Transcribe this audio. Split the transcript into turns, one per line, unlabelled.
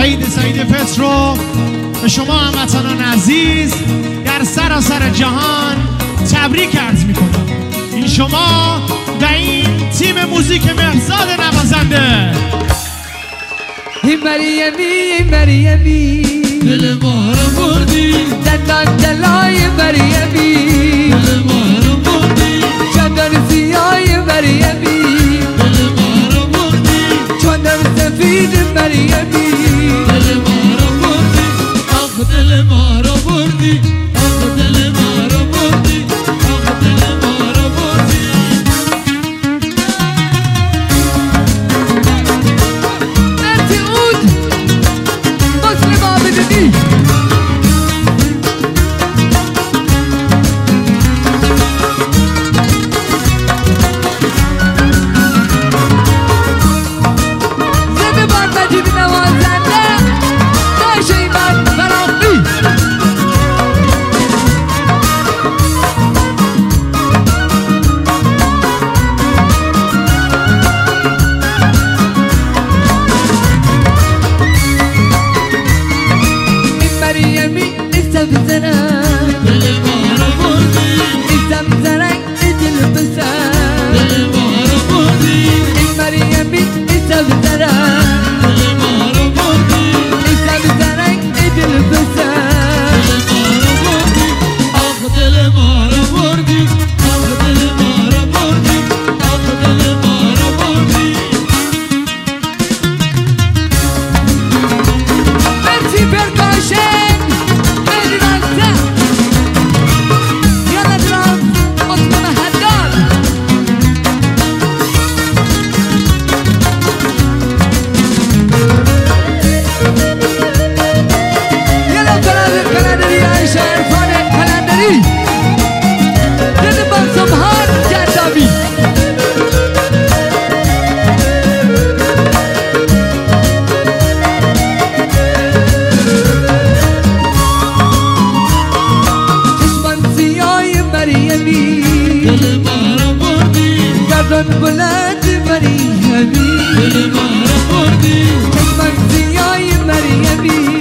سعید پترو به شما هموطنان عزیز در سراسر جهان تبریک عرض میکنم. این شما و این تیم موزیک مهرزاد نوازنده.
این مریمی
دل ما رو بردی،
دندان دلای مریمی
دل ما رو بردی،
چندان سیای مریمی
دل ما رو بردی،
چندان سفید مریمی
دل ما رو بردی، آخ دل ما رو بردی، آخ دل ما رو بردی، آخ دل ما رو بردی.
مرسی اود مسلم آبدنی زنده باد مجید نوازنده داشت ایمان فراقی. این مریمی ایسم زنم
دل ما رو بردی،
ایسم زنم دل بسم
دل ما رو بردی،
این مریمی ایسم زنم
دل ما رو بردی،
ایسم زنم دل بسم
دل ما رو بردی، آخ دل ما رو بردی، آخ دل ما رو بردی.
مرسی پرکاشن مهدی منصر یالا درام عثمان حداد یالا فراد کلندری عایشه عرفان کلندری دل بانسومهان جردابی. چشمان سیای مریمی
دل ما رو بردی،
گردن بلند مریمی
دل ما رو بردی،
چشمان سیای مریمی